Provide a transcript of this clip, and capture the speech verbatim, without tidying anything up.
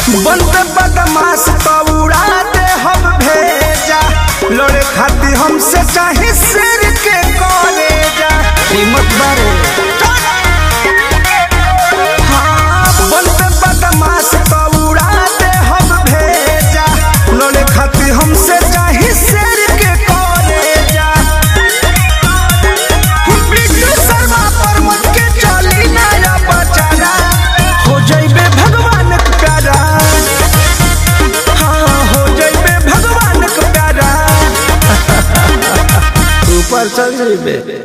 बनते बदमाश तो उड़ा दे हम भेजा, लड़े खाती हमसे चाहे शेर के कॉलेजा। हिम्मत बारे हाँ, बनते बदमाश तो उड़ा दे हम भेजा, लड़े खाती हमसे चाहे शेर के कॉलेजा। बिट्टू शर्मा पर मत के चली नया बचारा, हो जाइबे भगवान के प्यारा। हाँ हो जाइबे भगवान के प्यारा। ऊपर चल जाइबे।